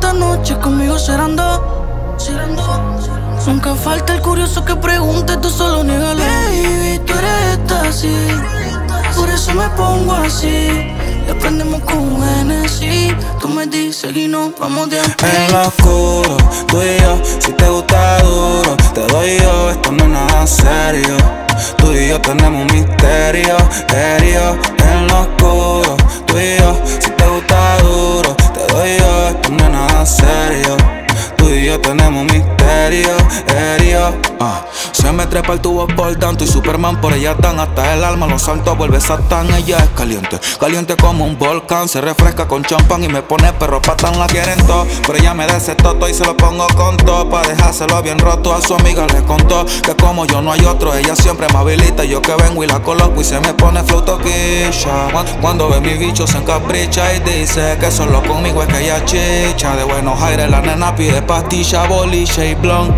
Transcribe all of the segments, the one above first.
esta noche conmigo serán dos. Nunca falta el curioso que pregunte, tú solo niégalo. Baby, tú eres esta así, por eso me pongo así. Le prendemos con un Hennessy. Tú me dices y nos vamos de aquí. En lo oscuro, tú y yo, si te gusta duro, te doy yo, esto no es nada serio. Tú y yo tenemos un misterio, serio. En lo oscuro, tú y yo, si te gusta duro, te doy yo, esto no es nada serio. Tú y yo tenemos un misterio, serio. Se me trepa el tubo por tanto y Superman por ella tan hasta el alma los santos vuelve Satán. Ella es caliente, caliente como un volcán. Se refresca con champán y me pone perro patán. La quieren todo, pero ella me da ese toto y se lo pongo con todo pa' dejárselo bien roto. A su amiga le contó que como yo no hay otro. Ella siempre me habilita, yo que vengo y la coloco y se me pone flow toquilla. Cuando ve mi bicho se encapricha y dice que solo conmigo es que ella chicha. De Buenos Aires la nena pide pastilla, boliche y blon.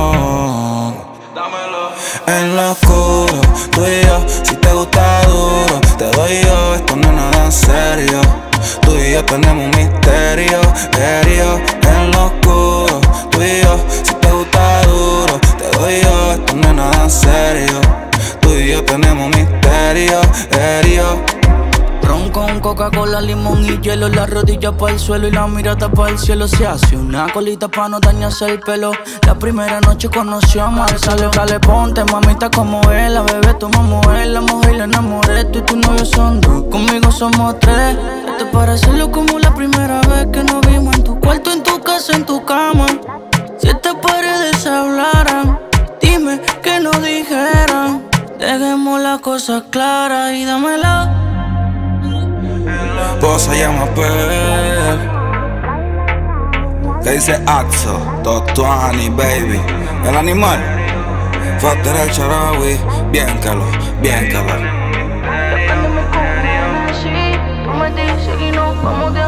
En lo oscuro, tú y yo, si te gusta duro, te doy yo, esto no es nada serio. Tú y yo tenemos un misterio, serio. En lo oscuro, tú y yo, si te gusta duro, te doy yo, esto no es nada serio. Tú y yo tenemos un misterio, serio. Ron con Coca-Cola, limón y hielo. La rodilla para el suelo y la mirada para el cielo. Se hace una colita pa' no dañarse el pelo. La primera noche conoció a Marcelo. Dale, ponte, mamita, como es. La bebé, tu mamá es la mujer y la enamoré. Tú y tu novio son dos, conmigo somos tres. ¿Te parece lo como la primera vez que nos vimos? En tu cuarto, en tu casa, en tu cama. Si estas paredes hablaran, dime que no dijeran. Dejemos las cosas claras y dámela. Vos se llama Pel, que dice Axo, Totuani, baby. El animal, Fater el Charawi, bien calo, bien calo. Tú me dices y nos vamos de